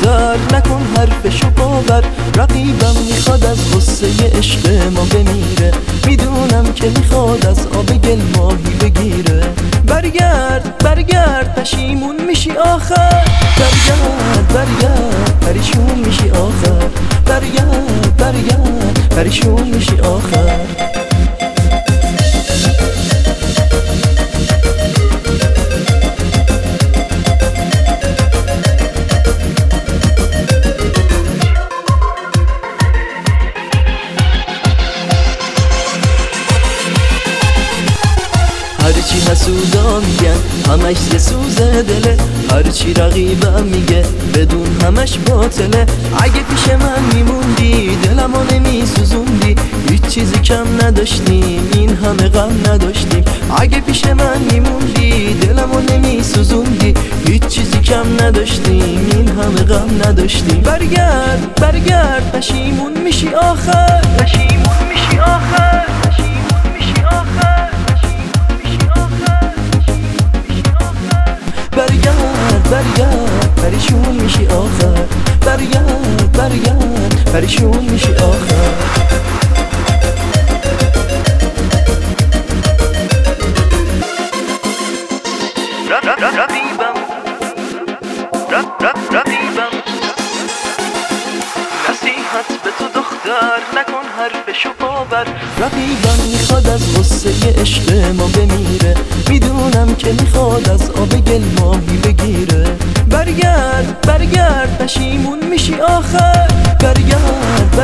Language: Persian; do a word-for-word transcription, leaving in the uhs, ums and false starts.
دختر نکن حرفشو باور، رقیبم میخواد از غصه عشق ما بمیره، میدونم که میخواد از آب گل ماهی بگیره. برگرد برگرد پشیمون میشی آخر، برگرد برگرد پریشون میشی آخر، برگرد برگرد پریشون میشی آخر. هرچی حسودا میگن همش ز سوز دله، هرچی رقیبم میگه بدون همش باطله. اگه پیش من میموندی دلمو نمیسوزوندی، هیچ چیزی کم نداشتیم این همه غم نداشتیم. اگه پیش من میموندی دلمو نمیسوزوندی، هیچ چیزی کم نداشتیم این همه غم نداشتیم. برگرد برگرد پشیمون میشی آخر، پشیمون میشی آخر، پشیمون میشی آخر. برگرد برگرد پریشون میشی آخر، برگرد برگرد پریشون میشی آخر. رقیبم رقیبم نصیحت به تو دختر نکن حرفشو باور، رقیبم میخواد از غصه عشق ما بمیره، میدونم که میخواد از آب گل ماهی بگیره. برگرد برگرد پشیمون میشی آخر، برگرد